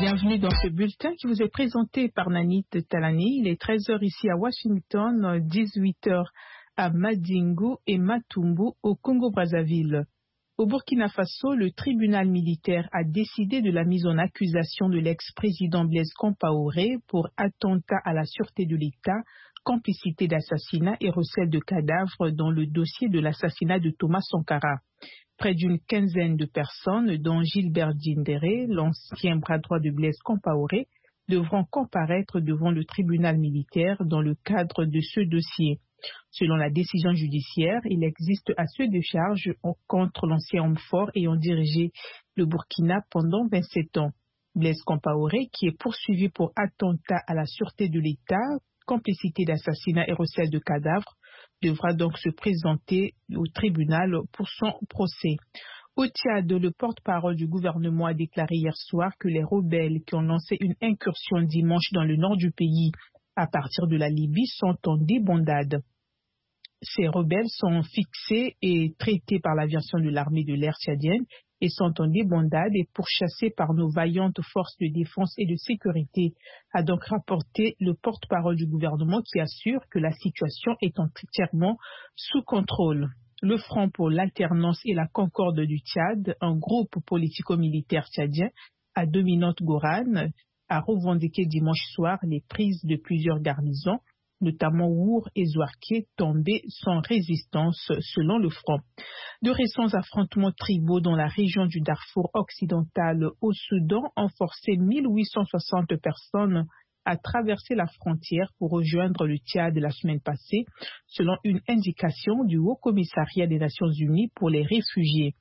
Bienvenue dans ce bulletin qui vous est présenté par Nanit Talani. Il est 13 h ici à Washington, 18 h à Madingu et Matumbu au Congo-Brazzaville. Au Burkina Faso, le tribunal militaire a décidé de la mise en accusation de l'ex-président Blaise Compaoré pour attentat à la sûreté de l'État, complicité d'assassinat et recel de cadavres dans le dossier de l'assassinat de Thomas Sankara. Près d'une quinzaine de personnes, dont Gilbert Diendéré, l'ancien bras droit de Blaise Compaoré, devront comparaître devant le tribunal militaire dans le cadre de ce dossier. Selon la décision judiciaire, il existe assez de charges contre l'ancien homme fort ayant dirigé le Burkina pendant 27 ans. Blaise Compaoré, qui est poursuivi pour attentat à la sûreté de l'État, complicité d'assassinat et recel de cadavres, devra donc se présenter au tribunal pour son procès. Au Tchad, le porte-parole du gouvernement a déclaré hier soir que les rebelles qui ont lancé une incursion dimanche dans le nord du pays à partir de la Libye sont en débandade. Ces rebelles sont fixés et traités par l'aviation de l'armée de l'air tchadienne et sont en débandade et pourchassés par nos vaillantes forces de défense et de sécurité, a donc rapporté le porte-parole du gouvernement qui assure que la situation est entièrement sous contrôle. Le Front pour l'alternance et la concorde du Tchad, un groupe politico-militaire tchadien à dominante Gorane, a revendiqué dimanche soir les prises de plusieurs garnisons, notamment Our et Zouarké, tombés sans résistance selon le front. De récents affrontements tribaux dans la région du Darfour occidental au Soudan ont forcé 1860 personnes à traverser la frontière pour rejoindre le Tchad la semaine passée, selon une indication du Haut Commissariat des Nations Unies pour les réfugiés.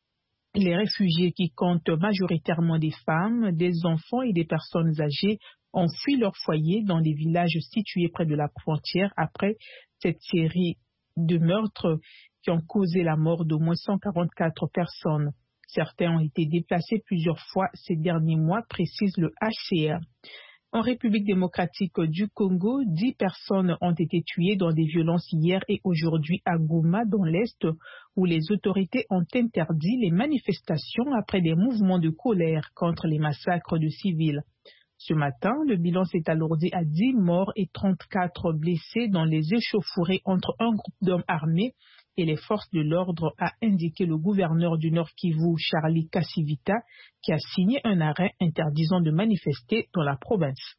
Les réfugiés qui comptent majoritairement des femmes, des enfants et des personnes âgées ont fui leur foyer dans des villages situés près de la frontière après cette série de meurtres qui ont causé la mort d'au moins 144 personnes. Certains ont été déplacés plusieurs fois ces derniers mois, précise le HCR. En République démocratique du Congo, 10 personnes ont été tuées dans des violences hier et aujourd'hui à Goma, dans l'Est, où les autorités ont interdit les manifestations après des mouvements de colère contre les massacres de civils. Ce matin, le bilan s'est alourdi à 10 morts et 34 blessés dans les échauffourées entre un groupe d'hommes armés et les forces de l'ordre, a indiqué le gouverneur du Nord Kivu, Charlie Kassivita, qui a signé un arrêt interdisant de manifester dans la province.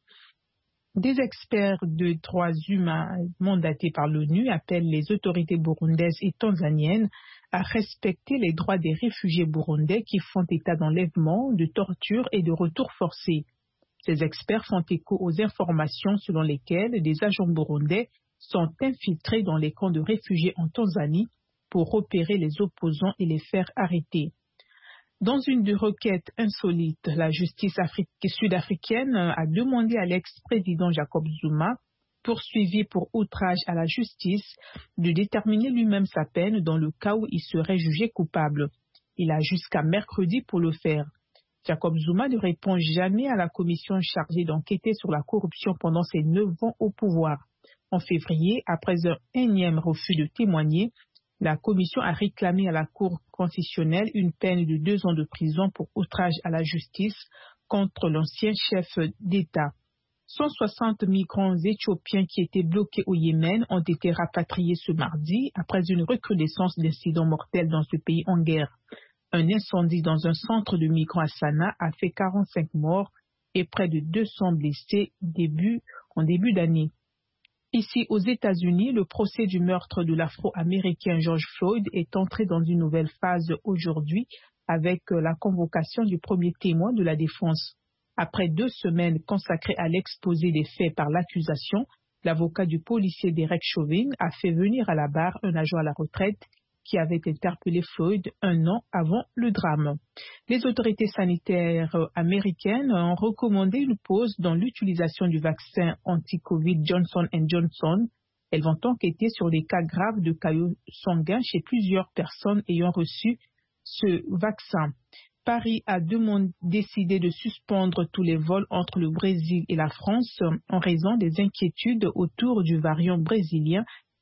Des experts de droits humains mandatés par l'ONU appellent les autorités burundaises et tanzaniennes à respecter les droits des réfugiés burundais qui font état d'enlèvement, de torture et de retour forcés. Ces experts font écho aux informations selon lesquelles des agents burundais sont infiltrés dans les camps de réfugiés en Tanzanie pour repérer les opposants et les faire arrêter. Dans une requête insolite, la justice sud-africaine a demandé à l'ex-président Jacob Zuma, poursuivi pour outrage à la justice, de déterminer lui-même sa peine dans le cas où il serait jugé coupable. Il a jusqu'à mercredi pour le faire. Jacob Zuma ne répond jamais à la commission chargée d'enquêter sur la corruption pendant ses 9 ans au pouvoir. En février, après un énième refus de témoigner, la commission a réclamé à la Cour constitutionnelle une peine de 2 ans de prison pour outrage à la justice contre l'ancien chef d'État. 160 migrants éthiopiens qui étaient bloqués au Yémen ont été rapatriés ce mardi après une recrudescence d'incidents mortels dans ce pays en guerre. Un incendie dans un centre de migrants à Sanaa a fait 45 morts et près de 200 blessés en début d'année. Ici, aux États-Unis, le procès du meurtre de l'Afro-Américain George Floyd est entré dans une nouvelle phase aujourd'hui avec la convocation du premier témoin de la défense. Après 2 semaines consacrées à l'exposé des faits par l'accusation, l'avocat du policier Derek Chauvin a fait venir à la barre un agent à la retraite qui avait interpellé Floyd 1 an avant le drame. Les autorités sanitaires américaines ont recommandé une pause dans l'utilisation du vaccin anti-Covid Johnson & Johnson. Elles vont enquêter sur les cas graves de caillots sanguins chez plusieurs personnes ayant reçu ce vaccin. Paris a décidé de suspendre tous les vols entre le Brésil et la France en raison des inquiétudes autour du variant brésilien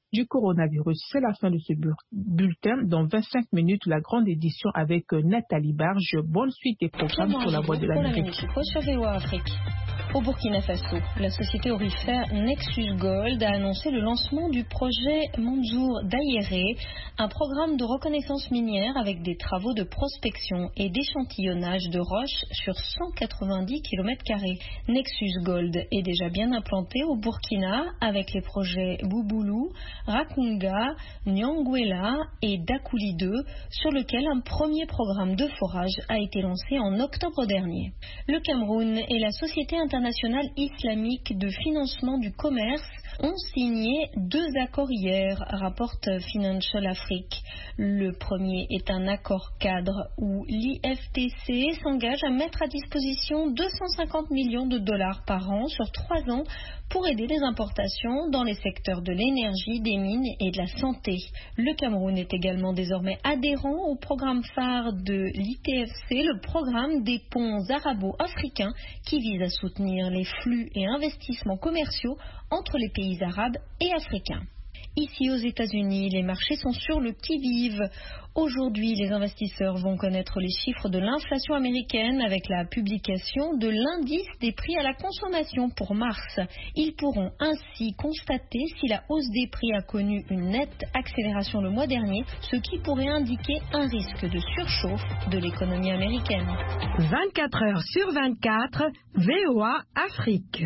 du coronavirus. C'est la fin de ce bulletin. Dans 25 minutes, la grande édition avec Nathalie Barge. Bonne suite des programmes sur la Voix de l'Amérique. Au Burkina Faso, la société aurifère Nexus Gold a annoncé le lancement du projet Mansour Daïré, un programme de reconnaissance minière avec des travaux de prospection et d'échantillonnage de roches sur 190 km². Nexus Gold est déjà bien implanté au Burkina avec les projets Bouboulou, Rakunga, Nyangwela et Dakouli 2, sur lequel un premier programme de forage a été lancé en octobre dernier. Le Cameroun et la Société internationale islamique de financement du commerce ont signé 2 accords hier, rapporte Financial Afrique. Le premier est un accord cadre où l'IFTC s'engage à mettre à disposition 250 millions de dollars par an sur 3 ans pour aider les importations dans les secteurs de l'énergie, des mines et de la santé. Le Cameroun est également désormais adhérent au programme phare de l'ITFC, le programme des ponts arabo-africains qui vise à soutenir les flux et investissements commerciaux entre les pays arabes et africains. Ici aux États-Unis, les marchés sont sur le qui-vive. Aujourd'hui, les investisseurs vont connaître les chiffres de l'inflation américaine avec la publication de l'indice des prix à la consommation pour mars. Ils pourront ainsi constater si la hausse des prix a connu une nette accélération le mois dernier, ce qui pourrait indiquer un risque de surchauffe de l'économie américaine. 24 heures sur 24, VOA Afrique.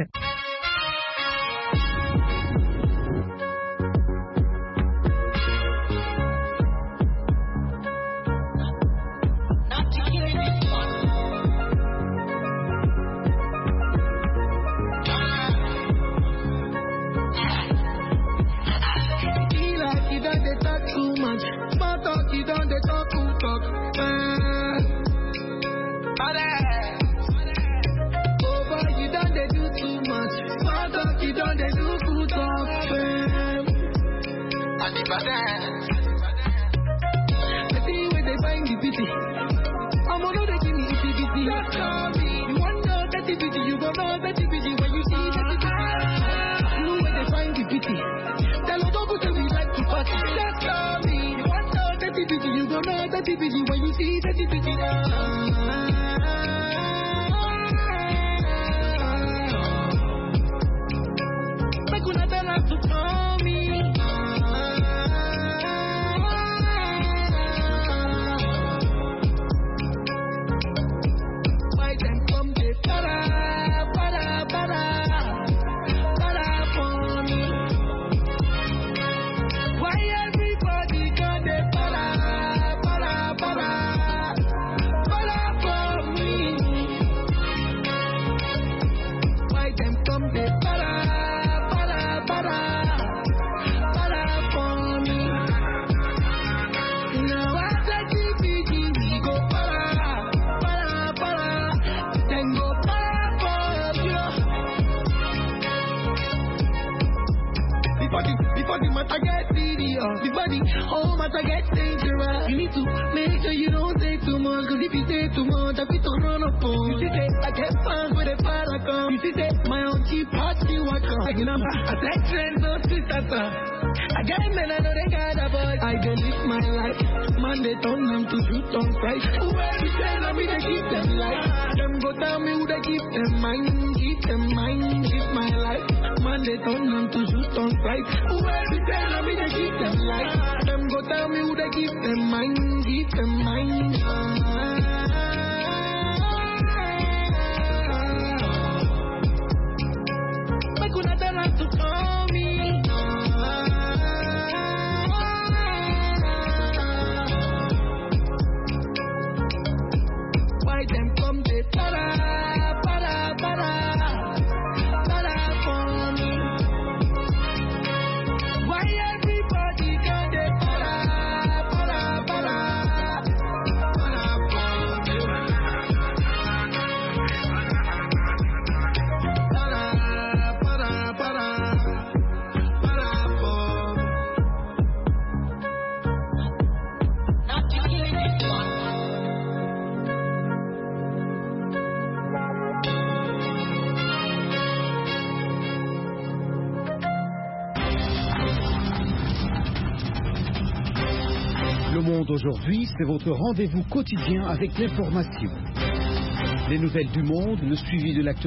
Monde aujourd'hui, c'est votre rendez-vous quotidien avec l'information. Les nouvelles du monde, le suivi de l'actualité.